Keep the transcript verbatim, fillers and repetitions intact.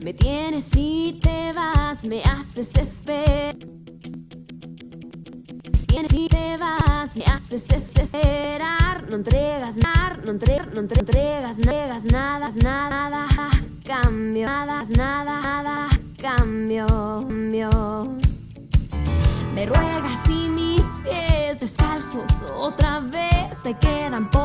Me tienes y te vas, me haces esperar. Tienes y te vas, me haces esperar. No entregas nada, no entregas, no entregas, entregas nada, nada a cambio, nada, nada, nada a cambio, cambio. Me ruegas y mis pies descalzos otra vez se quedan por